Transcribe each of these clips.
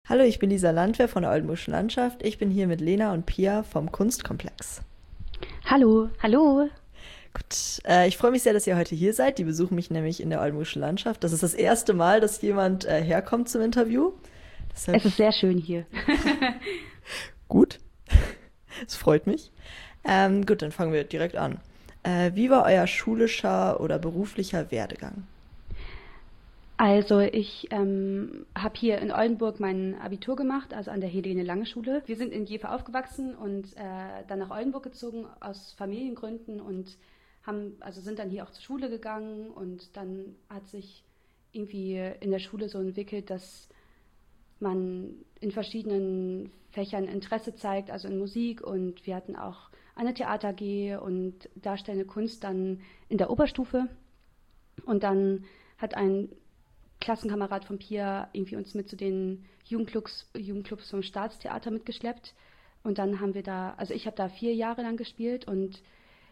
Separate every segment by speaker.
Speaker 1: Hallo, ich bin Lisa Landwehr von der Oldenburgischen Landschaft. Ich bin hier mit Lena und Pia vom Kunstkomplex.
Speaker 2: Hallo, hallo.
Speaker 1: Gut, ich freue mich sehr, dass ihr heute hier seid. Die besuchen mich nämlich in der Oldenburgischen Landschaft. Das ist das erste Mal, dass jemand herkommt zum Interview. Deshalb
Speaker 2: Es ist sehr schön hier.
Speaker 1: gut, es freut mich. Gut, dann fangen wir direkt an. Wie war euer schulischer oder beruflicher Werdegang?
Speaker 2: Also ich habe hier in Oldenburg mein Abitur gemacht, also an der Helene-Lange-Schule. Wir sind in Jever aufgewachsen und dann nach Oldenburg gezogen aus Familiengründen und sind dann hier auch zur Schule gegangen und dann hat sich irgendwie in der Schule so entwickelt, dass man in verschiedenen Fächern Interesse zeigt, also in Musik, und wir hatten auch eine Theater AG und darstellende Kunst dann in der Oberstufe, und dann hat ein Klassenkamerad von Pia irgendwie uns mit zu den Jugendclubs vom Staatstheater mitgeschleppt, und dann haben wir da, also ich habe da 4 Jahre lang gespielt, und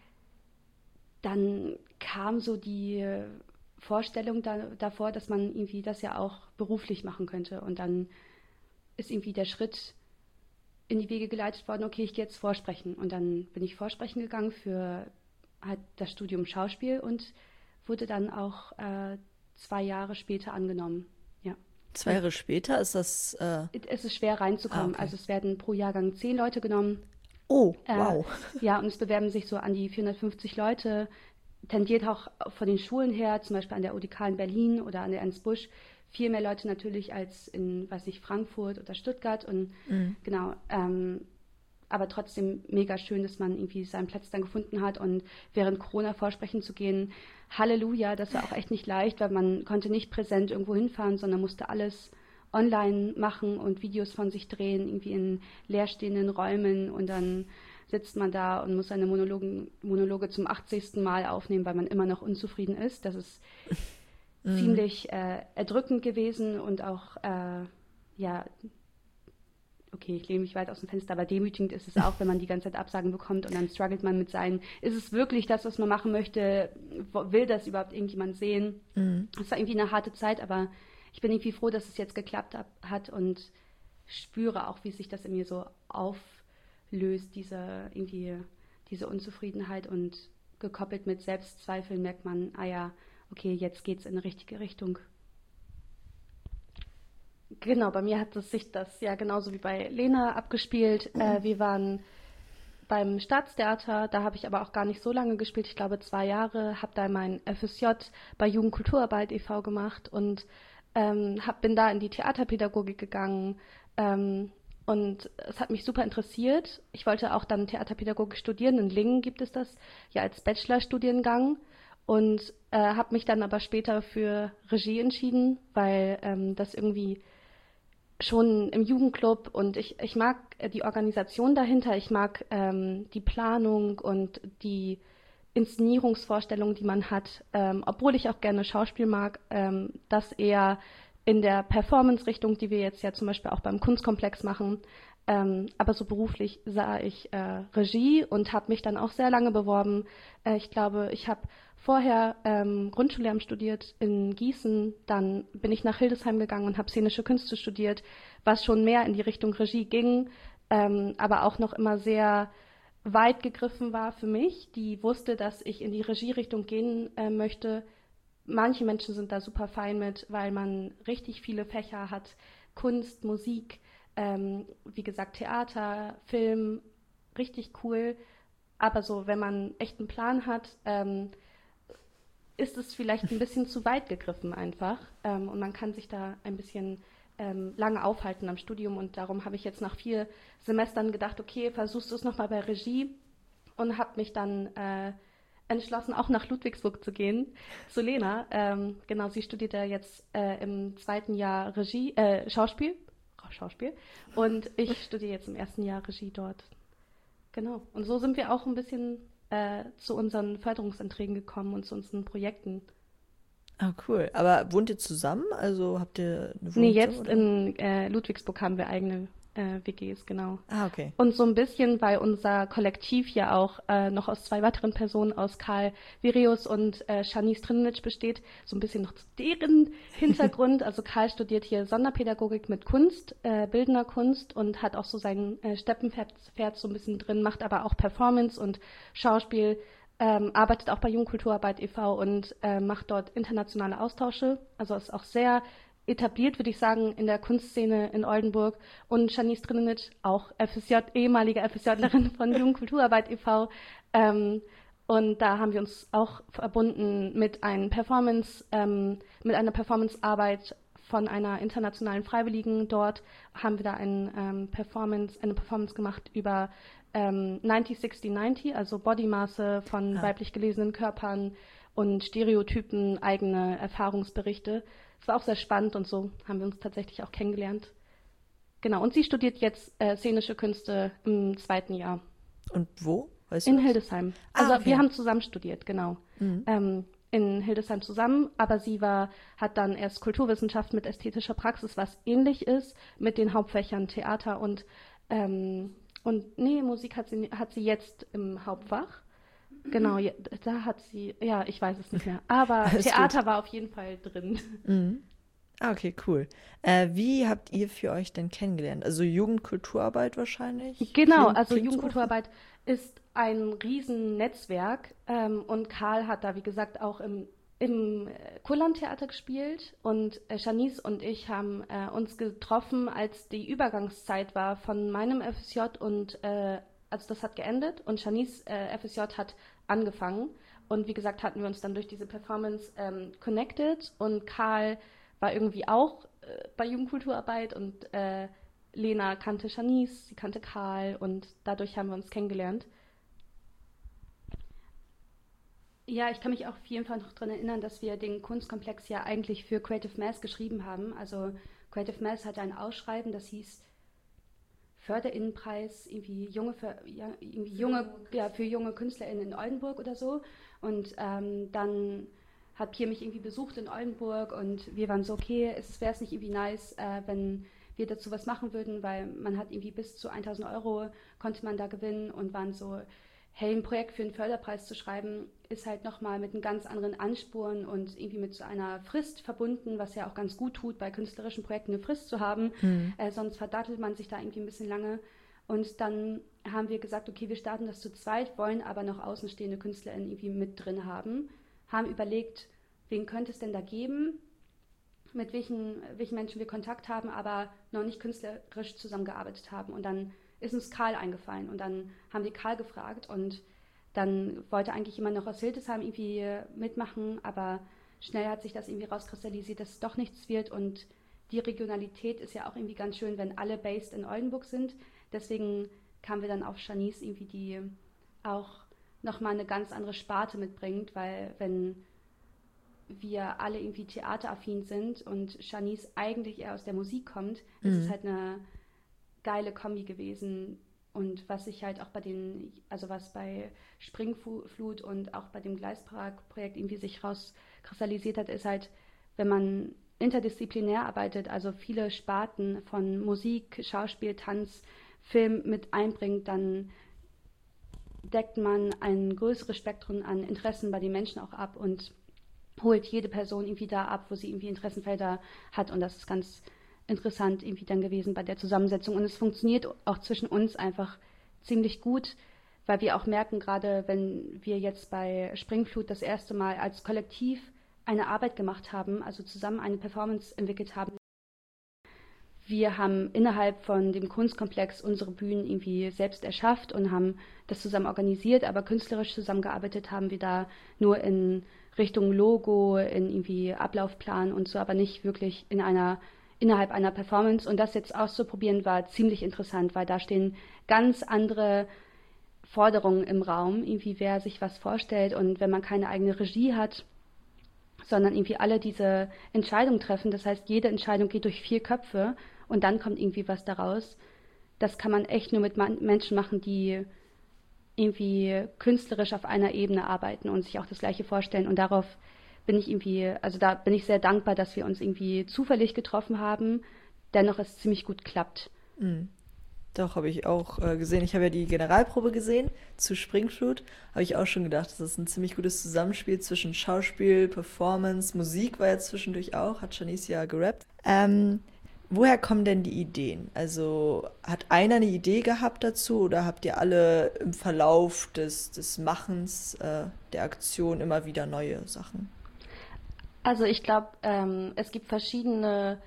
Speaker 2: dann kam so die Vorstellung davor, dass man irgendwie das ja auch beruflich machen könnte, und dann ist irgendwie der Schritt in die Wege geleitet worden, okay, ich gehe jetzt vorsprechen, und dann bin ich vorsprechen gegangen für halt das Studium Schauspiel und wurde dann auch 2 Jahre später angenommen. Ja.
Speaker 1: 2 Jahre später ist das.
Speaker 2: Es ist schwer reinzukommen.
Speaker 1: Okay.
Speaker 2: Also es werden pro Jahrgang 10 Leute genommen.
Speaker 1: Oh,
Speaker 2: Äh,
Speaker 1: wow.
Speaker 2: ja, und es bewerben sich so an die 450 Leute. Tendiert auch von den Schulen her, zum Beispiel an der UDK in Berlin oder an der Ernst Busch, viel mehr Leute natürlich als in, weiß ich, Frankfurt oder Stuttgart. Und
Speaker 1: Mhm.
Speaker 2: genau, aber trotzdem mega schön, dass man irgendwie seinen Platz dann gefunden hat, und während Corona vorsprechen zu gehen, Halleluja, das war auch echt nicht leicht, weil man konnte nicht präsent irgendwo hinfahren, sondern musste alles online machen und Videos von sich drehen, irgendwie in leerstehenden Räumen, und dann sitzt man da und muss seine Monologe zum 80. Mal aufnehmen, weil man immer noch unzufrieden ist. Das ist
Speaker 1: Mhm.
Speaker 2: ziemlich erdrückend gewesen und auch, ja, okay, ich lehne mich weit aus dem Fenster, aber demütigend ist es auch, wenn man die ganze Zeit Absagen bekommt, und dann struggelt man mit seinen, ist es wirklich das, was man machen möchte? Will das überhaupt irgendjemand sehen?
Speaker 1: Mhm.
Speaker 2: Es war irgendwie eine harte Zeit, aber ich bin irgendwie froh, dass es jetzt geklappt hat, und spüre auch, wie sich das in mir so auflöst, diese Unzufriedenheit, und gekoppelt mit Selbstzweifeln merkt man, ah ja, okay, jetzt geht's in eine richtige Richtung. Genau, bei mir hat es sich das ja genauso wie bei Lena abgespielt. Wir waren beim Staatstheater, da habe ich aber auch gar nicht so lange gespielt, ich glaube 2 Jahre, habe da mein FSJ bei Jugendkulturarbeit e.V. gemacht und bin da in die Theaterpädagogik gegangen, und es hat mich super interessiert. Ich wollte auch dann Theaterpädagogik studieren, in Lingen gibt es das ja als Bachelorstudiengang, und habe mich dann aber später für Regie entschieden, weil das irgendwie schon im Jugendclub, und ich mag die Organisation dahinter, ich mag die Planung und die Inszenierungsvorstellungen, die man hat, obwohl ich auch gerne Schauspiel mag, das eher in der Performance-Richtung, die wir jetzt ja zum Beispiel auch beim Kunstkomplex machen. Aber so beruflich sah ich Regie und habe mich dann auch sehr lange beworben. Ich glaube, ich habe vorher Grundschullehramt studiert in Gießen, dann bin ich nach Hildesheim gegangen und habe szenische Künste studiert, was schon mehr in die Richtung Regie ging, aber auch noch immer sehr weit gegriffen war für mich, die wusste, dass ich in die Regierichtung gehen möchte. Manche Menschen sind da super fein mit, weil man richtig viele Fächer hat: Kunst, Musik, wie gesagt, Theater, Film, richtig cool. Aber so, wenn man echt einen Plan hat, ist es vielleicht ein bisschen zu weit gegriffen einfach. Und man kann sich da ein bisschen lange aufhalten am Studium. Und darum habe ich jetzt nach 4 Semestern gedacht, okay, versuchst du es nochmal bei Regie, und habe mich dann entschlossen, auch nach Ludwigsburg zu gehen, zu Lena. Genau, sie studiert ja jetzt im zweiten Jahr Schauspiel, und ich studiere jetzt im ersten Jahr Regie dort. Genau. Und so sind wir auch ein bisschen zu unseren Förderungsanträgen gekommen und zu unseren Projekten.
Speaker 1: Ah, cool. Aber wohnt ihr zusammen? Also habt ihr eine
Speaker 2: Nee,
Speaker 1: Wohnung zusammen
Speaker 2: jetzt
Speaker 1: oder?
Speaker 2: in Ludwigsburg haben wir eigene WGs, genau.
Speaker 1: Ah, okay.
Speaker 2: Und so ein bisschen, weil unser Kollektiv ja auch noch aus 2 weiteren Personen, aus Karl Vireus und Shanice Trininic besteht, so ein bisschen noch zu deren Hintergrund. Also Karl studiert hier Sonderpädagogik mit Kunst, bildender Kunst und hat auch so sein Steppenpferd so ein bisschen drin, macht aber auch Performance und Schauspiel, arbeitet auch bei Jugendkulturarbeit e.V. und macht dort internationale Austausche. Also ist auch sehr etabliert, würde ich sagen, in der Kunstszene in Oldenburg. Und Shanice Trininic, auch ehemalige FSJlerin von Jugendkulturarbeit e.V. Und da haben wir uns auch verbunden mit einer Performancearbeit von einer internationalen Freiwilligen. Dort haben wir da eine Performance gemacht über 90-60-90, also Bodymaße von weiblich gelesenen Körpern und Stereotypen, eigene Erfahrungsberichte. Es war auch sehr spannend und so haben wir uns tatsächlich auch kennengelernt. Genau, und sie studiert jetzt szenische Künste im 2. Jahr.
Speaker 1: Und wo? Weißt du
Speaker 2: In
Speaker 1: das?
Speaker 2: Hildesheim. Also
Speaker 1: okay.
Speaker 2: wir haben zusammen studiert, genau. In Hildesheim zusammen, aber sie hat dann erst Kulturwissenschaft mit ästhetischer Praxis, was ähnlich ist, mit den Hauptfächern Theater und Musik hat sie jetzt im Hauptfach. Genau, da hat sie, ja, ich weiß es nicht mehr. Aber Theater war auf jeden Fall drin.
Speaker 1: Ah, okay, cool. Wie habt ihr für euch denn kennengelernt? Also Jugendkulturarbeit wahrscheinlich?
Speaker 2: Genau, also Jugendkulturarbeit ist ein Riesennetzwerk und Karl hat da, wie gesagt, auch im Kurlandtheater gespielt und Shanice und ich haben uns getroffen, als die Übergangszeit war von meinem FSJ und also das hat geendet und Shanice FSJ hat angefangen und wie gesagt hatten wir uns dann durch diese Performance connected und Karl war irgendwie auch bei Jugendkulturarbeit und Lena kannte Shanice, sie kannte Karl und dadurch haben wir uns kennengelernt. Ja, ich kann mich auch auf jeden Fall noch daran erinnern, dass wir den Kunstkomplex ja eigentlich für Creative Mass geschrieben haben. Also Creative Mass hatte ein Ausschreiben, das hieß Förderinnenpreis, für junge KünstlerInnen in Oldenburg oder so. Und dann hat Pia mich irgendwie besucht in Oldenburg und wir waren so, okay, wäre es nicht irgendwie nice, wenn wir dazu was machen würden, weil man hat irgendwie bis zu 1.000 Euro konnte man da gewinnen und waren so, hey, ein Projekt für einen Förderpreis zu schreiben, ist halt nochmal mit einem ganz anderen Ansporn und irgendwie mit so einer Frist verbunden, was ja auch ganz gut tut, bei künstlerischen Projekten eine Frist zu haben. Sonst verdattelt man sich da irgendwie ein bisschen lange. Und dann haben wir gesagt, okay, wir starten das zu zweit, wollen aber noch außenstehende KünstlerInnen irgendwie mit drin haben. Haben überlegt, wen könnte es denn da geben, mit welchen Menschen wir Kontakt haben, aber noch nicht künstlerisch zusammengearbeitet haben. Und dann ist uns Karl eingefallen und dann haben wir Karl gefragt und dann wollte eigentlich jemand noch aus Hildesheim irgendwie mitmachen, aber schnell hat sich das irgendwie rauskristallisiert, dass es doch nichts wird und die Regionalität ist ja auch irgendwie ganz schön, wenn alle based in Oldenburg sind. Deswegen kamen wir dann auf Shanice irgendwie, die auch nochmal eine ganz andere Sparte mitbringt, weil wenn wir alle irgendwie theateraffin sind und Shanice eigentlich eher aus der Musik kommt, ist es halt eine geile Kombi gewesen und was sich halt auch was bei Springflut und auch bei dem Gleispark-Projekt irgendwie sich rauskristallisiert hat, ist halt, wenn man interdisziplinär arbeitet, also viele Sparten von Musik, Schauspiel, Tanz, Film mit einbringt, dann deckt man ein größeres Spektrum an Interessen bei den Menschen auch ab und holt jede Person irgendwie da ab, wo sie irgendwie Interessenfelder hat und das ist ganz interessant irgendwie dann gewesen bei der Zusammensetzung und es funktioniert auch zwischen uns einfach ziemlich gut, weil wir auch merken, gerade wenn wir jetzt bei Springflut das erste Mal als Kollektiv eine Arbeit gemacht haben, also zusammen eine Performance entwickelt haben. Wir haben innerhalb von dem Kunstkomplex unsere Bühnen irgendwie selbst erschafft und haben das zusammen organisiert, aber künstlerisch zusammengearbeitet haben wir da nur in Richtung Logo, in irgendwie Ablaufplan und so, aber nicht wirklich innerhalb einer Performance. Und das jetzt auszuprobieren war ziemlich interessant, weil da stehen ganz andere Forderungen im Raum, irgendwie wer sich was vorstellt und wenn man keine eigene Regie hat, sondern irgendwie alle diese Entscheidungen treffen. Das heißt, jede Entscheidung geht durch 4 Köpfe und dann kommt irgendwie was daraus. Das kann man echt nur mit Menschen machen, die irgendwie künstlerisch auf einer Ebene arbeiten und sich auch das Gleiche vorstellen. Und da bin ich sehr dankbar, dass wir uns irgendwie zufällig getroffen haben. Dennoch es ziemlich gut klappt.
Speaker 1: Doch, habe ich auch gesehen. Ich habe ja die Generalprobe gesehen zu Springflut. Habe ich auch schon gedacht, das ist ein ziemlich gutes Zusammenspiel zwischen Schauspiel, Performance, Musik war ja zwischendurch auch, hat Shanice ja gerappt. Woher kommen denn die Ideen? Also hat einer eine Idee gehabt dazu oder habt ihr alle im Verlauf des Machens der Aktion immer wieder neue Sachen?
Speaker 2: Also ich glaube, es gibt verschiedene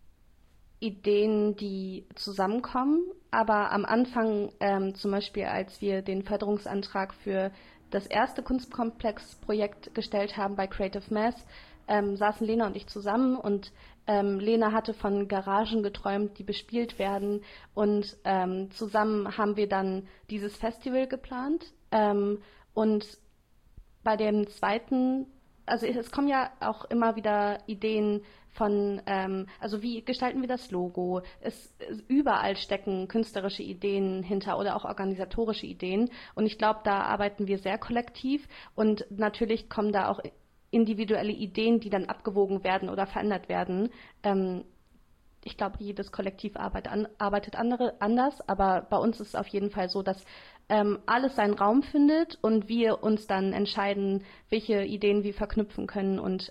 Speaker 2: Ideen, die zusammenkommen. Aber am Anfang, zum Beispiel, als wir den Förderungsantrag für das erste Kunstkomplex-Projekt gestellt haben bei Creative Mass, saßen Lena und ich zusammen und Lena hatte von Garagen geträumt, die bespielt werden und zusammen haben wir dann dieses Festival geplant und bei dem zweiten, also es kommen ja auch immer wieder Ideen von, also wie gestalten wir das Logo? Überall stecken künstlerische Ideen hinter oder auch organisatorische Ideen. Und ich glaube, da arbeiten wir sehr kollektiv. Und natürlich kommen da auch individuelle Ideen, die dann abgewogen werden oder verändert werden. Ich glaube, jedes Kollektiv arbeitet anders, aber bei uns ist es auf jeden Fall so, dass alles seinen Raum findet und wir uns dann entscheiden, welche Ideen wir verknüpfen können und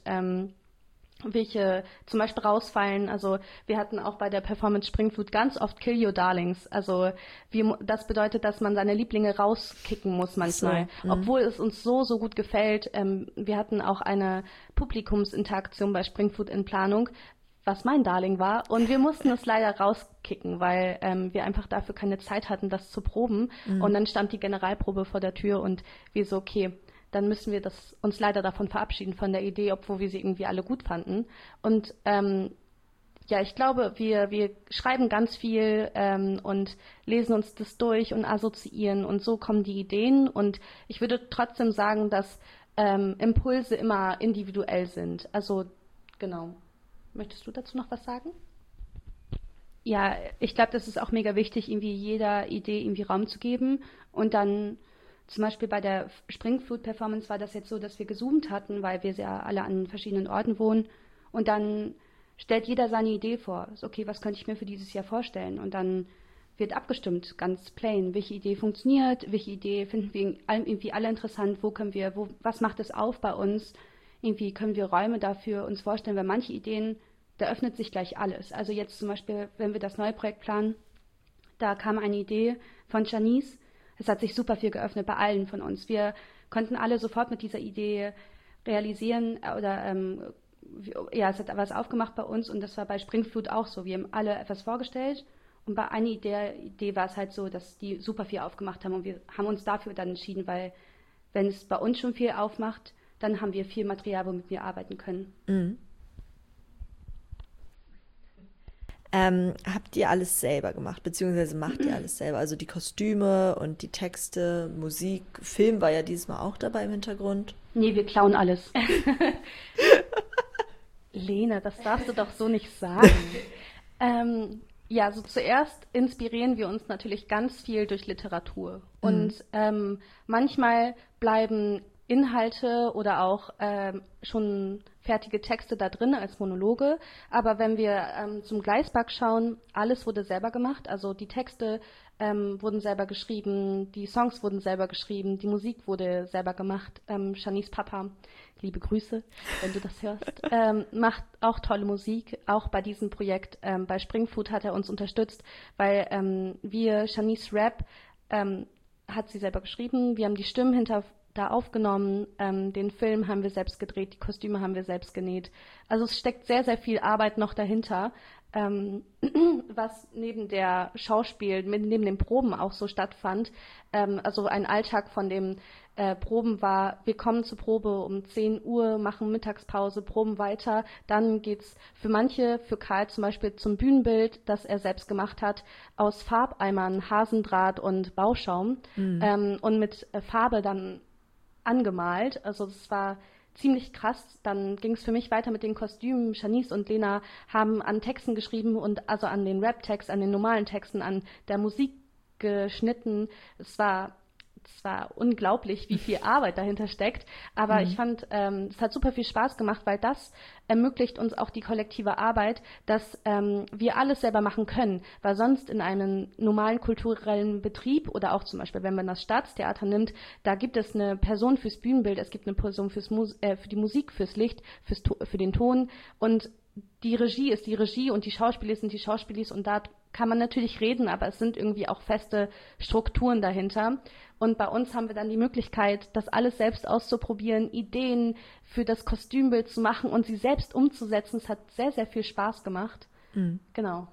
Speaker 2: welche zum Beispiel rausfallen. Also wir hatten auch bei der Performance Springflut ganz oft Kill Your Darlings. Also das bedeutet, dass man seine Lieblinge rauskicken muss manchmal,
Speaker 1: So,
Speaker 2: obwohl es uns so gut gefällt. Wir hatten auch eine Publikumsinteraktion bei Springflut in Planung, was mein Darling war. Und wir mussten es leider rauskicken, weil wir einfach dafür keine Zeit hatten, das zu proben. Und dann stand die Generalprobe vor der Tür und wir so, okay, dann müssen wir uns leider davon verabschieden, von der Idee, obwohl wir sie irgendwie alle gut fanden. Und ja, ich glaube, wir schreiben ganz viel und lesen uns das durch und assoziieren und so kommen die Ideen. Und ich würde trotzdem sagen, dass Impulse immer individuell sind. Also genau. Möchtest du dazu noch was sagen? Ja, ich glaube, das ist auch mega wichtig, irgendwie jeder Idee irgendwie Raum zu geben. Und dann zum Beispiel bei der Springflut-Performance war das jetzt so, dass wir gezoomt hatten, weil wir ja alle an verschiedenen Orten wohnen. Und dann stellt jeder seine Idee vor. So, okay, was könnte ich mir für dieses Jahr vorstellen? Und dann wird abgestimmt, ganz plain, welche Idee funktioniert, welche Idee finden wir irgendwie alle interessant, was macht es auf bei uns? Irgendwie können wir Räume dafür uns vorstellen, weil manche Ideen, da öffnet sich gleich alles. Also jetzt zum Beispiel, wenn wir das neue Projekt planen, da kam eine Idee von Janice. Es hat sich super viel geöffnet bei allen von uns. Wir konnten alle sofort mit dieser Idee realisieren oder ja, es hat was aufgemacht bei uns und das war bei Springflut auch so. Wir haben alle etwas vorgestellt und bei einer Idee war es halt so, dass die super viel aufgemacht haben und wir haben uns dafür dann entschieden, weil wenn es bei uns schon viel aufmacht, dann haben wir viel Material, womit wir arbeiten können.
Speaker 1: Mhm. Habt ihr alles selber gemacht, beziehungsweise macht ihr alles selber? Also die Kostüme und die Texte, Musik, Film war ja dieses Mal auch dabei im Hintergrund.
Speaker 2: Nee, wir klauen alles. Lena, das darfst du doch so nicht sagen. Ja, so zuerst inspirieren wir uns natürlich ganz viel durch Literatur. Und manchmal bleiben Inhalte oder auch schon fertige Texte da drin als Monologe. Aber wenn wir zum Gleisberg schauen, alles wurde selber gemacht. Also die Texte wurden selber geschrieben, die Songs wurden selber geschrieben, die Musik wurde selber gemacht. Shanice Papa, liebe Grüße, wenn du das hörst, macht auch tolle Musik. Auch bei diesem Projekt, bei Springfood hat er uns unterstützt, weil Shanice Rap hat sie selber geschrieben. Wir haben die Stimmen da aufgenommen, den Film haben wir selbst gedreht, die Kostüme haben wir selbst genäht. Also es steckt sehr, sehr viel Arbeit noch dahinter, was neben neben den Proben auch so stattfand. Also ein Alltag von dem Proben war, wir kommen zur Probe um 10 Uhr, machen Mittagspause, proben weiter. Dann geht's für Karl zum Beispiel zum Bühnenbild, das er selbst gemacht hat, aus Farbeimern, Hasendraht und Bauschaum und mit Farbe dann angemalt. Also das war ziemlich krass. Dann ging es für mich weiter mit den Kostümen. Shanice und Lena haben an Texten geschrieben und also an den Rap-Text, an den normalen Texten, an der Musik geschnitten. Es war es war unglaublich, wie viel Arbeit dahinter steckt, aber ich fand, es hat super viel Spaß gemacht, weil das ermöglicht uns auch die kollektive Arbeit, dass wir alles selber machen können, weil sonst in einem normalen kulturellen Betrieb oder auch zum Beispiel, wenn man das Staatstheater nimmt, da gibt es eine Person fürs Bühnenbild, es gibt eine Person für die Musik, fürs Licht, für den Ton und die Regie ist die Regie und die Schauspieler sind die Schauspieler und da kann man natürlich reden, aber es sind irgendwie auch feste Strukturen dahinter. Und bei uns haben wir dann die Möglichkeit, das alles selbst auszuprobieren, Ideen für das Kostümbild zu machen und sie selbst umzusetzen. Es hat sehr, sehr viel Spaß gemacht. Genau.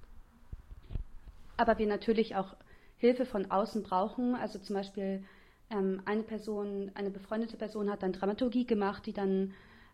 Speaker 2: Aber wir natürlich auch Hilfe von außen brauchen. Also zum Beispiel eine befreundete Person hat dann Dramaturgie gemacht, die dann,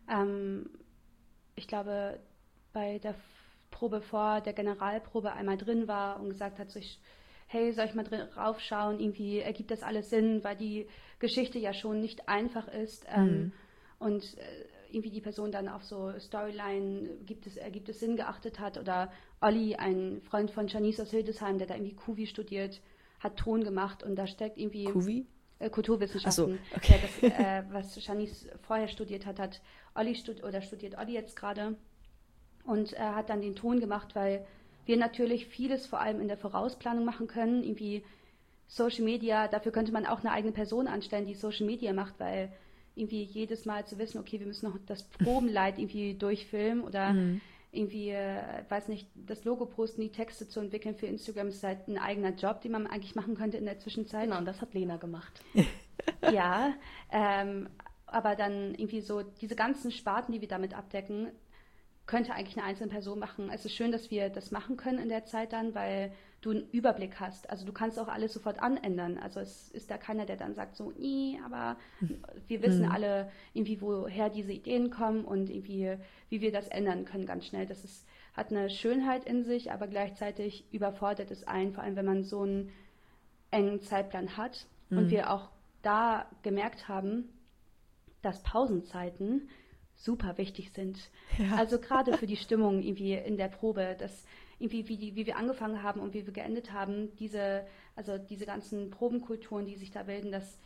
Speaker 2: ich glaube, bei der Probe vor der Generalprobe einmal drin war und gesagt hat, so hey, soll ich mal raufschauen, irgendwie ergibt das alles Sinn, weil die Geschichte ja schon nicht einfach ist und irgendwie die Person dann auf so Storyline, ergibt es Sinn geachtet hat oder Olli, ein Freund von Janice aus Hildesheim, der da irgendwie Kuvi studiert, hat Ton gemacht und da steckt irgendwie
Speaker 1: Kuvi?
Speaker 2: Kulturwissenschaften.
Speaker 1: Ach so, okay.
Speaker 2: Was Janice vorher studiert hat Olli studiert Olli jetzt gerade. Und er hat dann den Ton gemacht, weil wir natürlich vieles vor allem in der Vorausplanung machen können. Irgendwie Social Media, dafür könnte man auch eine eigene Person anstellen, die Social Media macht, weil irgendwie jedes Mal zu wissen, okay, wir müssen noch das Probenleid irgendwie durchfilmen oder irgendwie, weiß nicht, das Logo posten, die Texte zu entwickeln für Instagram ist halt ein eigener Job, den man eigentlich machen könnte in der Zwischenzeit.
Speaker 3: Genau, und das hat Lena gemacht.
Speaker 2: Ja, aber dann irgendwie so diese ganzen Sparten, die wir damit abdecken, könnte eigentlich eine einzelne Person machen. Es ist schön, dass wir das machen können in der Zeit dann, weil du einen Überblick hast. Also du kannst auch alles sofort anändern. Also es ist da keiner, der dann sagt so, nee, aber wir wissen alle irgendwie, woher diese Ideen kommen und irgendwie, wie wir das ändern können ganz schnell. Hat eine Schönheit in sich, aber gleichzeitig überfordert es einen, vor allem wenn man so einen engen Zeitplan hat. Und wir auch da gemerkt haben, dass Pausenzeiten super wichtig sind.
Speaker 1: Ja.
Speaker 2: Also gerade für die Stimmung irgendwie in der Probe, dass irgendwie wie wir angefangen haben und wie wir geendet haben, diese ganzen Probenkulturen, die sich da bilden, das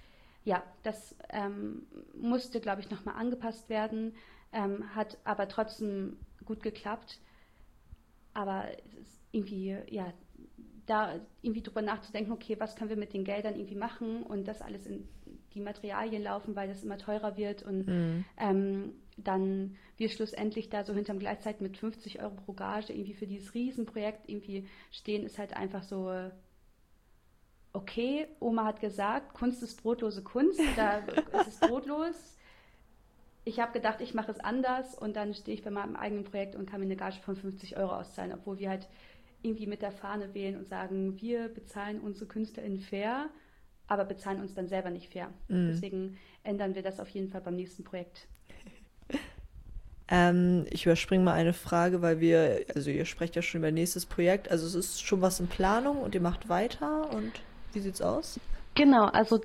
Speaker 2: musste, glaube ich, nochmal angepasst werden, hat aber trotzdem gut geklappt. Aber es ist irgendwie, ja, da irgendwie drüber nachzudenken, okay, was können wir mit den Geldern irgendwie machen und das alles in die Materialien laufen, weil das immer teurer wird und dann wir schlussendlich da so hinterm Gleitzeit mit 50 Euro pro Gage irgendwie für dieses Riesenprojekt irgendwie stehen, ist halt einfach so, okay, Oma hat gesagt, Kunst ist brotlose Kunst, da ist es brotlos. Ich habe gedacht, ich mache es anders und dann stehe ich bei meinem eigenen Projekt und kann mir eine Gage von 50 Euro auszahlen, obwohl wir halt irgendwie mit der Fahne wählen und sagen, wir bezahlen unsere KünstlerInnen fair, aber bezahlen uns dann selber nicht fair. Deswegen ändern wir das auf jeden Fall beim nächsten Projekt.
Speaker 1: Ich überspringe mal eine Frage, weil ihr sprecht ja schon über nächstes Projekt, also es ist schon was in Planung und ihr macht weiter und wie sieht's aus?
Speaker 2: Genau, also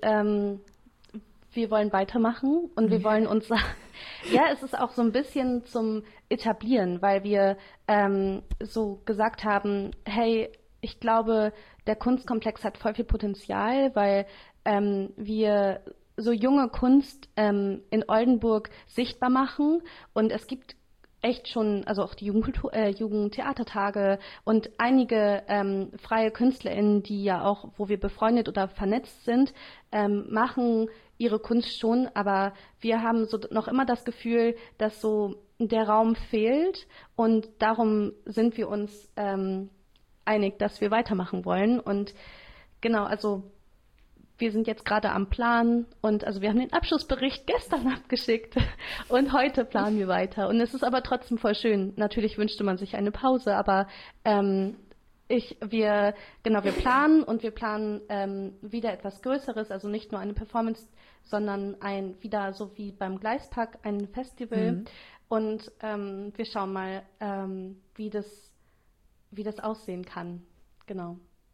Speaker 2: wir wollen weitermachen und wir wollen uns, ja, es ist auch so ein bisschen zum Etablieren, weil wir so gesagt haben, hey, ich glaube, der Kunstkomplex hat voll viel Potenzial, weil wir so junge Kunst in Oldenburg sichtbar machen und es gibt echt schon, also auch die Jugendtheatertage und einige freie KünstlerInnen, die ja auch, wo wir befreundet oder vernetzt sind, machen ihre Kunst schon, aber wir haben so noch immer das Gefühl, dass so der Raum fehlt und darum sind wir uns einig, dass wir weitermachen wollen und genau, also wir sind jetzt gerade am Plan und also wir haben den Abschlussbericht gestern abgeschickt und heute planen wir weiter. Und es ist aber trotzdem voll schön. Natürlich wünschte man sich eine Pause, aber wir planen und wir planen wieder etwas Größeres, also nicht nur eine Performance, sondern wieder so wie beim Gleispack ein Festival. Und wir schauen mal, wie das aussehen kann. Genau.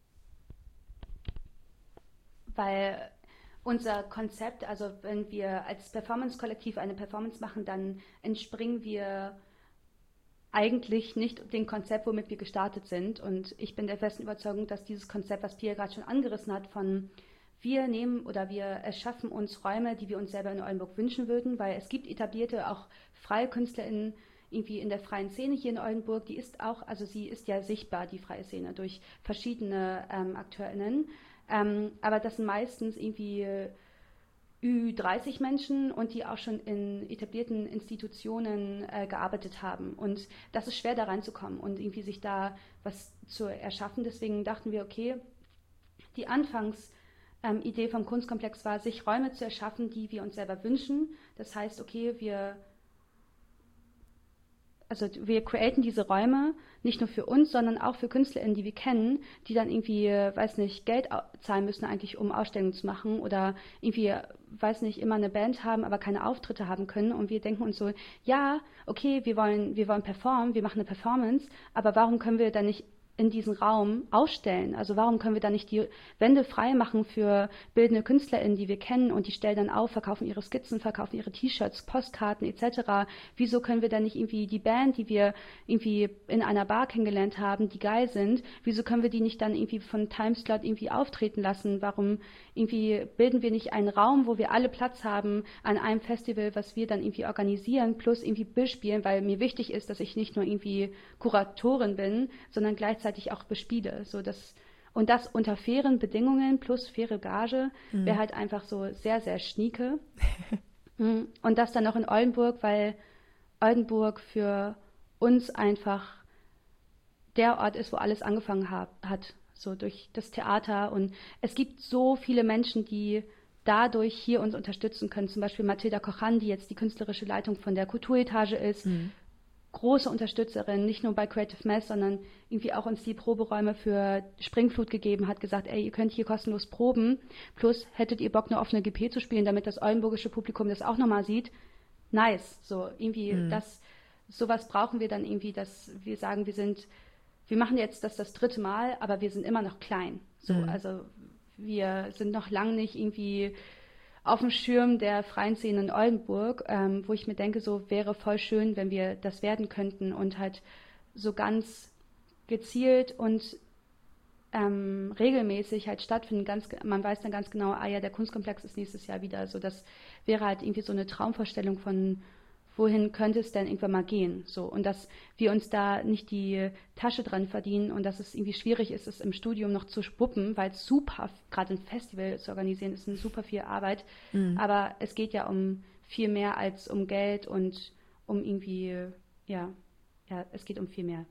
Speaker 2: Weil unser Konzept, also wenn wir als Performance-Kollektiv eine Performance machen, dann entspringen wir eigentlich nicht dem Konzept, womit wir gestartet sind. Und ich bin der festen Überzeugung, dass dieses Konzept, was Pia gerade schon angerissen hat, von wir nehmen oder wir erschaffen uns Räume, die wir uns selber in Oldenburg wünschen würden, weil es gibt etablierte, auch freie KünstlerInnen irgendwie in der freien Szene hier in Oldenburg, die ist auch, also sie ist ja sichtbar, die freie Szene, durch verschiedene AkteurInnen, aber das sind meistens irgendwie Ü30 Menschen und die auch schon in etablierten Institutionen gearbeitet haben. Und das ist schwer, da reinzukommen und irgendwie sich da was zu erschaffen. Deswegen dachten wir, okay, die Idee vom Kunstkomplex war, sich Räume zu erschaffen, die wir uns selber wünschen. Das heißt, okay, wir createn diese Räume nicht nur für uns, sondern auch für KünstlerInnen, die wir kennen, die dann irgendwie, weiß nicht, Geld zahlen müssen eigentlich, um Ausstellungen zu machen oder irgendwie, weiß nicht, immer eine Band haben, aber keine Auftritte haben können. Und wir denken uns so, ja, okay, wir wollen performen, wir machen eine Performance, aber warum können wir dann nicht in diesem Raum ausstellen? Also warum können wir da nicht die Wände frei machen für bildende KünstlerInnen, die wir kennen und die stellen dann auf, verkaufen ihre Skizzen, verkaufen ihre T-Shirts, Postkarten etc. Wieso können wir da nicht irgendwie die Band, die wir irgendwie in einer Bar kennengelernt haben, die geil sind, wieso können wir die nicht dann irgendwie von Timeslot irgendwie auftreten lassen? Warum irgendwie bilden wir nicht einen Raum, wo wir alle Platz haben an einem Festival, was wir dann irgendwie organisieren, plus irgendwie bespielen, weil mir wichtig ist, dass ich nicht nur irgendwie Kuratorin bin, sondern gleichzeitig auch bespiele. Und das unter fairen Bedingungen plus faire Gage wäre halt einfach so sehr, sehr schnieke. Und das dann noch in Oldenburg, weil Oldenburg für uns einfach der Ort ist, wo alles angefangen hat, so durch das Theater. Und es gibt so viele Menschen, die dadurch hier uns unterstützen können. Zum Beispiel Mathilda Kochan, die jetzt die künstlerische Leitung von der Kulturetage ist. Große Unterstützerin, nicht nur bei Creative Mess, sondern irgendwie auch uns die Proberäume für Springflut gegeben, hat gesagt, ey, ihr könnt hier kostenlos proben, plus hättet ihr Bock, eine offene GP zu spielen, damit das oldenburgische Publikum das auch nochmal sieht. Nice, so irgendwie sowas brauchen wir dann irgendwie, dass wir sagen, wir machen jetzt das 3. Mal, aber wir sind immer noch klein. So, also wir sind noch lang nicht irgendwie auf dem Schirm der freien Szene in Oldenburg, wo ich mir denke, so wäre voll schön, wenn wir das werden könnten und halt so ganz gezielt und regelmäßig halt stattfinden. Man weiß dann ganz genau, der Kunstkomplex ist nächstes Jahr wieder. So, das wäre halt irgendwie so eine Traumvorstellung von, wohin könnte es denn irgendwann mal gehen? So, und dass wir uns da nicht die Tasche dran verdienen und dass es irgendwie schwierig ist, es im Studium noch zu wuppen, weil es super, gerade ein Festival zu organisieren, ist eine super viel Arbeit. Aber es geht ja um viel mehr als um Geld und um irgendwie, es geht um viel mehr.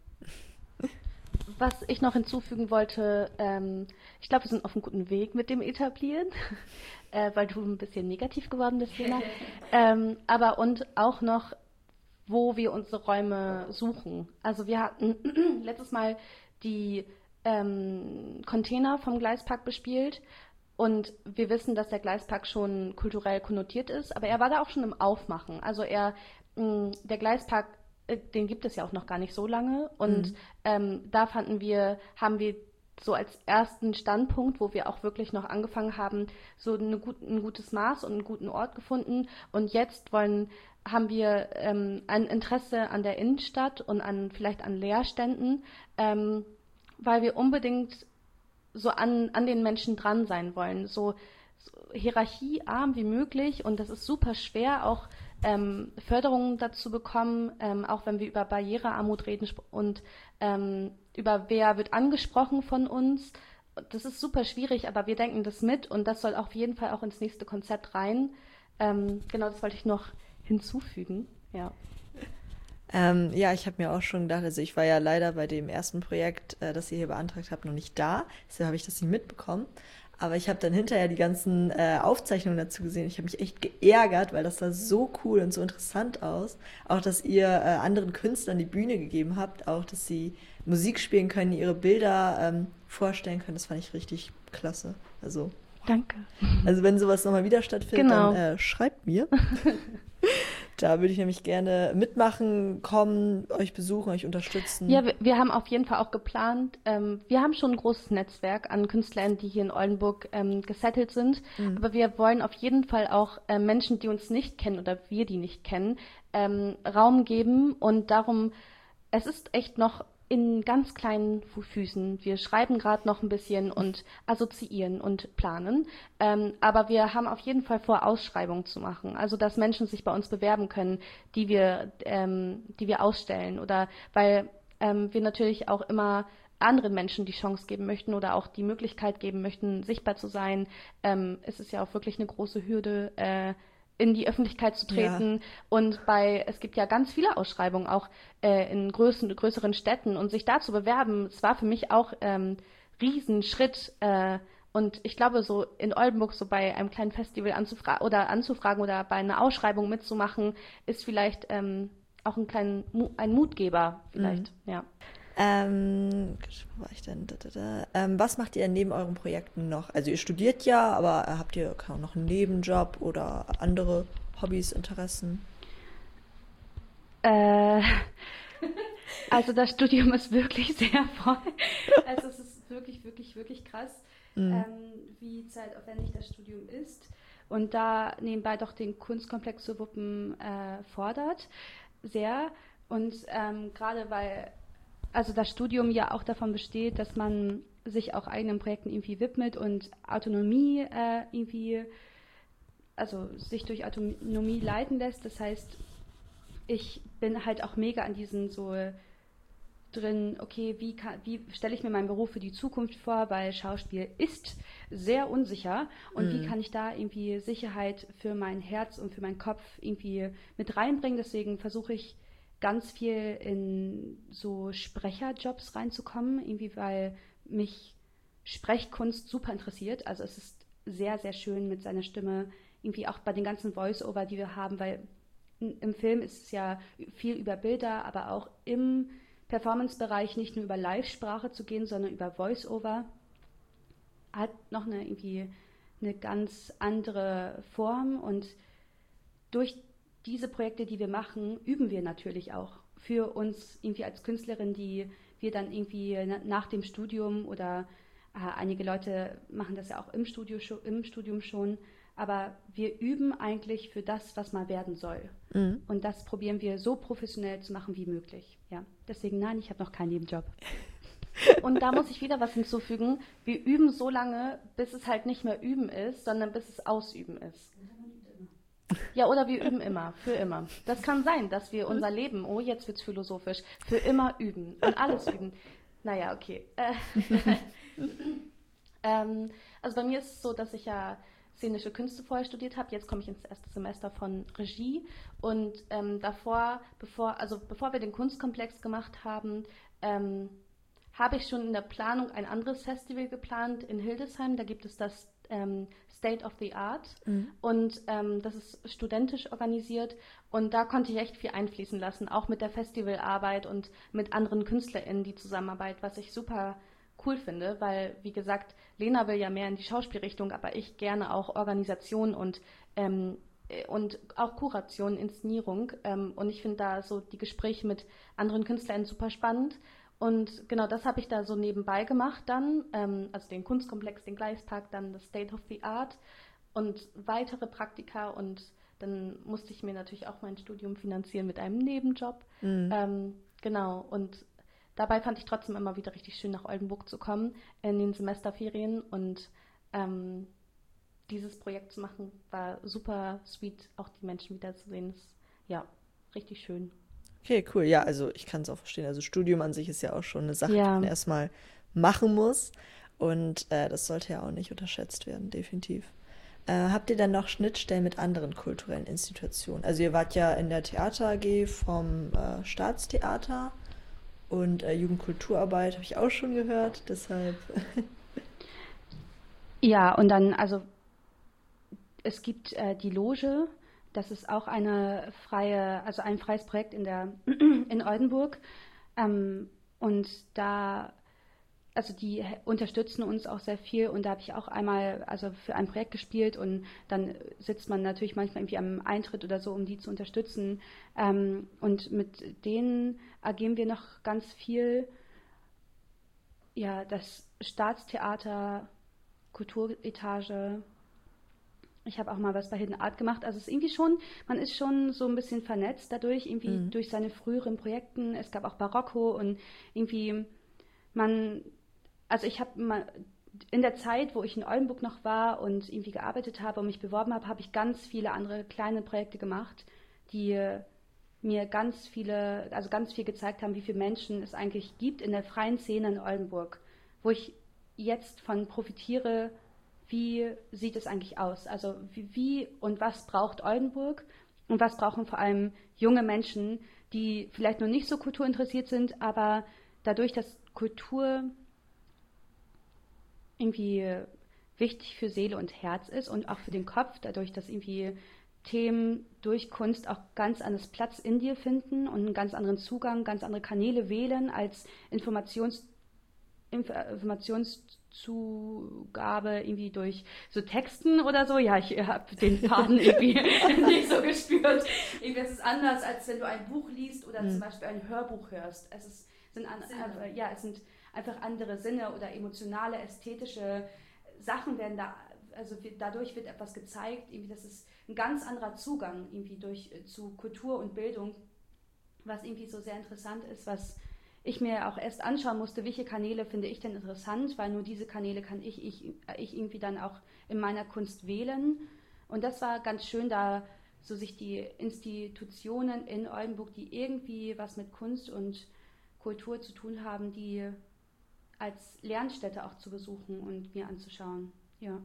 Speaker 2: Was ich noch hinzufügen wollte, ich glaube, wir sind auf einem guten Weg mit dem Etablieren, weil du ein bisschen negativ geworden bist, Lena. Aber und auch noch, wo wir unsere Räume suchen. Also wir hatten letztes Mal die Container vom Gleispark bespielt und wir wissen, dass der Gleispark schon kulturell konnotiert ist, aber er war da auch schon im Aufmachen. Also der Gleispark, den gibt es ja auch noch gar nicht so lange und da haben wir so als ersten Standpunkt, wo wir auch wirklich noch angefangen haben, so ein gutes Maß und einen guten Ort gefunden und jetzt haben wir ein Interesse an der Innenstadt und vielleicht an Leerständen, weil wir unbedingt so an den Menschen dran sein wollen, so hierarchiearm wie möglich und das ist super schwer, auch Förderungen dazu bekommen, auch wenn wir über Barrierearmut reden und über wer wird angesprochen von uns. Das ist super schwierig, aber wir denken das mit und das soll auf jeden Fall auch ins nächste Konzept rein. Genau, das wollte ich noch hinzufügen. Ja.
Speaker 1: Ich habe mir auch schon gedacht, also ich war ja leider bei dem ersten Projekt, das ihr hier beantragt habt, noch nicht da, deshalb habe ich das nicht mitbekommen. Aber ich habe dann hinterher die ganzen Aufzeichnungen dazu gesehen. Ich habe mich echt geärgert, weil das sah so cool und so interessant aus. Auch, dass ihr anderen Künstlern die Bühne gegeben habt, auch, dass sie Musik spielen können, ihre Bilder vorstellen können. Das fand ich richtig klasse. Also,
Speaker 2: danke.
Speaker 1: Also wenn sowas nochmal wieder stattfindet,
Speaker 2: genau.
Speaker 1: Dann schreibt mir. Da würde ich nämlich gerne mitmachen, kommen, euch besuchen, euch unterstützen.
Speaker 2: Ja, wir haben auf jeden Fall auch geplant, wir haben schon ein großes Netzwerk an Künstlern, die hier in Oldenburg gesettelt sind, aber wir wollen auf jeden Fall auch Menschen, die uns nicht kennen oder wir die nicht kennen, Raum geben und darum, es ist echt noch in ganz kleinen Füßen. Wir schreiben gerade noch ein bisschen und assoziieren und planen. Aber wir haben auf jeden Fall vor, Ausschreibungen zu machen. Also, dass Menschen sich bei uns bewerben können, die wir ausstellen. Oder weil wir natürlich auch immer anderen Menschen die Chance geben möchten oder auch die Möglichkeit geben möchten, sichtbar zu sein. Es ist ja auch wirklich eine große Hürde, in die Öffentlichkeit zu
Speaker 1: Ja,
Speaker 2: treten. Und es gibt ja ganz viele Ausschreibungen auch in größeren Städten und sich da zu bewerben, es war für mich auch Riesenschritt. Und ich glaube, so in Oldenburg so bei einem kleinen Festival anzufragen oder bei einer Ausschreibung mitzumachen, ist vielleicht auch ein Mutgeber
Speaker 1: mhm.
Speaker 2: vielleicht, ja.
Speaker 1: Wo war ich denn? Was macht ihr neben euren Projekten noch? Also ihr studiert ja, aber habt ihr keine Ahnung, noch einen Nebenjob oder andere Hobbys, Interessen?
Speaker 2: Äh, also das Studium ist wirklich sehr voll. Also es ist wirklich, wirklich, wirklich krass,
Speaker 1: Mhm.
Speaker 2: wie zeitaufwendig das Studium ist. Und da nebenbei doch den Kunstkomplex zu wuppen fordert sehr. Und gerade weil also das Studium ja auch davon besteht, dass man sich auch eigenen Projekten irgendwie widmet und Autonomie irgendwie, also sich durch Autonomie leiten lässt. Das heißt, ich bin halt auch mega an diesen so drin, okay, wie stelle ich mir meinen Beruf für die Zukunft vor, weil Schauspiel ist sehr unsicher und wie
Speaker 1: Mhm.
Speaker 2: kann ich da irgendwie Sicherheit für mein Herz und für meinen Kopf irgendwie mit reinbringen. Deswegen versuche ich ganz viel in so Sprecherjobs reinzukommen, irgendwie weil mich Sprechkunst super interessiert. Also es ist sehr, sehr schön mit seiner Stimme, irgendwie auch bei den ganzen Voice-Over, die wir haben, weil im Film ist es ja viel über Bilder, aber auch im Performance-Bereich nicht nur über Live-Sprache zu gehen, sondern über Voice-Over, hat noch irgendwie eine ganz andere Form und durch diese Projekte, die wir machen, üben wir natürlich auch für uns irgendwie als Künstlerin, die wir dann irgendwie nach dem Studium oder einige Leute machen das ja auch im Studium schon, aber wir üben eigentlich für das, was mal werden soll.
Speaker 1: Mhm.
Speaker 2: Und das probieren wir so professionell zu machen wie möglich. Ja. Deswegen nein, ich habe noch keinen Nebenjob. Und da muss ich wieder was hinzufügen. Wir üben so lange, bis es halt nicht mehr üben ist, sondern bis es ausüben ist. Ja, oder wir üben immer, für immer. Das kann sein, dass wir unser Leben, oh, jetzt wird's philosophisch, für immer üben und alles üben. Naja, okay. Also bei mir ist es so, dass ich ja szenische Künste vorher studiert habe. Jetzt komme ich ins erste Semester von Regie. Und bevor wir den Kunstkomplex gemacht haben, ähm, habe ich schon in der Planung ein anderes Festival geplant in Hildesheim. Da gibt es das State of the Art
Speaker 1: Mhm.
Speaker 2: und das ist studentisch organisiert und da konnte ich echt viel einfließen lassen, auch mit der Festivalarbeit und mit anderen KünstlerInnen die Zusammenarbeit, was ich super cool finde, weil, wie gesagt, Lena will ja mehr in die Schauspielrichtung, aber ich gerne auch Organisation und auch Kuration, Inszenierung. Und ich finde da so die Gespräche mit anderen KünstlerInnen super spannend. Und genau das habe ich da so nebenbei gemacht dann, also den Kunstkomplex, den Gleispark, dann das State of the Art und weitere Praktika und dann musste ich mir natürlich auch mein Studium finanzieren mit einem Nebenjob.
Speaker 1: Mhm.
Speaker 2: Genau, und dabei fand ich trotzdem immer wieder richtig schön, nach Oldenburg zu kommen in den Semesterferien und ähm, dieses Projekt zu machen, war super sweet, auch die Menschen wiederzusehen. Ist, ja, richtig schön.
Speaker 1: Okay, cool. Ja, also ich kann es auch verstehen. Also Studium an sich ist ja auch schon eine Sache, die man
Speaker 2: Ja,
Speaker 1: erstmal machen muss. Und das sollte ja auch nicht unterschätzt werden, definitiv. Habt ihr dann noch Schnittstellen mit anderen kulturellen Institutionen? Also ihr wart ja in der Theater AG vom Staatstheater und Jugendkulturarbeit habe ich auch schon gehört. Deshalb.
Speaker 2: ja, und dann, also es gibt die Loge, das ist auch also ein freies Projekt in Oldenburg. Und da, also die unterstützen uns auch sehr viel und da habe ich auch einmal also für ein Projekt gespielt und dann sitzt man natürlich manchmal irgendwie am Eintritt oder so, um die zu unterstützen. Und mit denen agieren wir noch ganz viel. Ja, das Staatstheater, Kulturetage, Ich habe auch mal was bei Hidden Art gemacht. Also es ist irgendwie schon, man ist schon so ein bisschen vernetzt dadurch, irgendwie durch seine früheren Projekten. Es gab auch Barocco und irgendwie also ich habe mal in der Zeit, wo ich in Oldenburg noch war und irgendwie gearbeitet habe und mich beworben habe, habe ich ganz viele andere kleine Projekte gemacht, die mir ganz viel gezeigt haben, wie viele Menschen es eigentlich gibt in der freien Szene in Oldenburg, wo ich jetzt von profitiere. Wie sieht es eigentlich aus? Also wie und was braucht Oldenburg und was brauchen vor allem junge Menschen, die vielleicht noch nicht so kulturinteressiert sind, aber dadurch, dass Kultur irgendwie wichtig für Seele und Herz ist und auch für den Kopf, dadurch, dass irgendwie Themen durch Kunst auch ganz anders Platz in dir finden und einen ganz anderen Zugang, ganz andere Kanäle wählen als Informationszugabe irgendwie durch so Texten oder so. Ja, ich habe den Faden irgendwie nicht so gespürt. Irgendwie ist es anders, als wenn du ein Buch liest oder zum Beispiel ein Hörbuch hörst. Es sind einfach andere Sinne oder emotionale, ästhetische Sachen werden da, also dadurch wird etwas gezeigt, irgendwie das ist ein ganz anderer Zugang irgendwie zu Kultur und Bildung, was irgendwie so sehr interessant ist, was ich mir auch erst anschauen musste, welche Kanäle finde ich denn interessant, weil nur diese Kanäle kann ich irgendwie dann auch in meiner Kunst wählen. Und das war ganz schön, da so sich die Institutionen in Oldenburg, die irgendwie was mit Kunst und Kultur zu tun haben, die als Lernstätte auch zu besuchen und mir anzuschauen. Ja.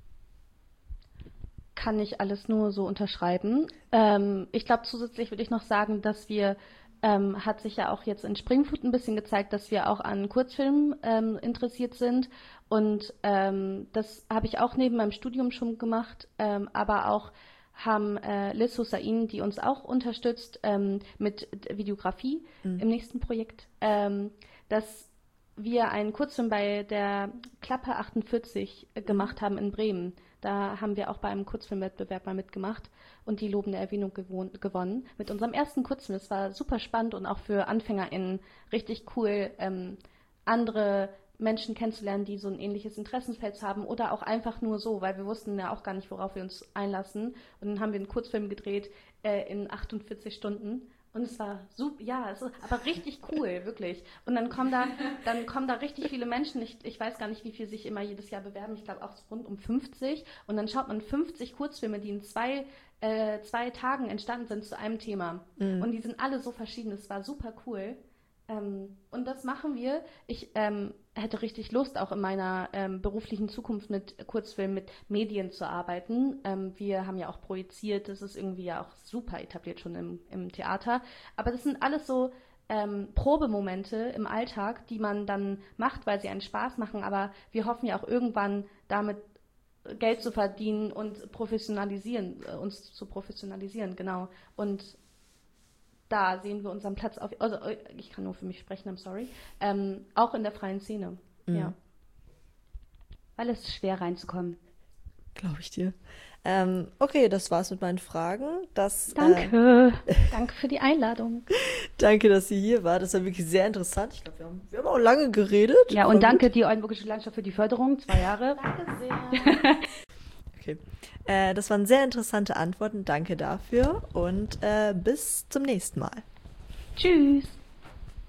Speaker 2: Kann ich alles nur so unterschreiben. Ich glaube, zusätzlich würde ich noch sagen, dass hat sich ja auch jetzt in Springflut ein bisschen gezeigt, dass wir auch an Kurzfilmen interessiert sind. Und das habe ich auch neben meinem Studium schon gemacht, aber auch haben Liz Hussain, die uns auch unterstützt mit Videografie im nächsten Projekt, dass wir einen Kurzfilm bei der Klappe 48 gemacht haben in Bremen. Da haben wir auch bei einem Kurzfilmwettbewerb mal mitgemacht und die lobende Erwähnung gewonnen. Mit unserem ersten Kurzfilm. Es war super spannend und auch für AnfängerInnen richtig cool, andere Menschen kennenzulernen, die so ein ähnliches Interessenfeld haben oder auch einfach nur so, weil wir wussten ja auch gar nicht, worauf wir uns einlassen. Und dann haben wir einen Kurzfilm gedreht in 48 Stunden. Und es war super, ja, aber richtig cool, wirklich. Und dann kommen da richtig viele Menschen. Ich weiß gar nicht, wie viel sich immer jedes Jahr bewerben. Ich glaube auch so rund um 50. Und dann schaut man 50 Kurzfilme, die in zwei Tagen entstanden sind zu einem Thema. Und die sind alle so verschieden. Es war super cool. Und das machen wir. Ich hätte richtig Lust, auch in meiner beruflichen Zukunft mit Kurzfilmen, mit Medien zu arbeiten. Wir haben ja auch projiziert, das ist irgendwie ja auch super etabliert schon im Theater. Aber das sind alles so Probemomente im Alltag, die man dann macht, weil sie einen Spaß machen. Aber wir hoffen ja auch irgendwann damit Geld zu verdienen und uns zu professionalisieren, genau. Und da sehen wir unseren Platz also ich kann nur für mich sprechen, I'm sorry, auch in der freien Szene, ja. Weil es ist schwer reinzukommen.
Speaker 1: Glaube ich dir. Okay, das war's mit meinen Fragen.
Speaker 2: Danke. Danke für die Einladung.
Speaker 1: Danke, dass sie hier war. Das war wirklich sehr interessant. Ich glaube, wir haben auch lange geredet.
Speaker 2: Ja, und danke die Oldenburgische Landschaft für die Förderung, 2 Jahre.
Speaker 3: Danke sehr.
Speaker 1: Okay. Das waren sehr interessante Antworten. Danke dafür und bis zum nächsten Mal.
Speaker 2: Tschüss.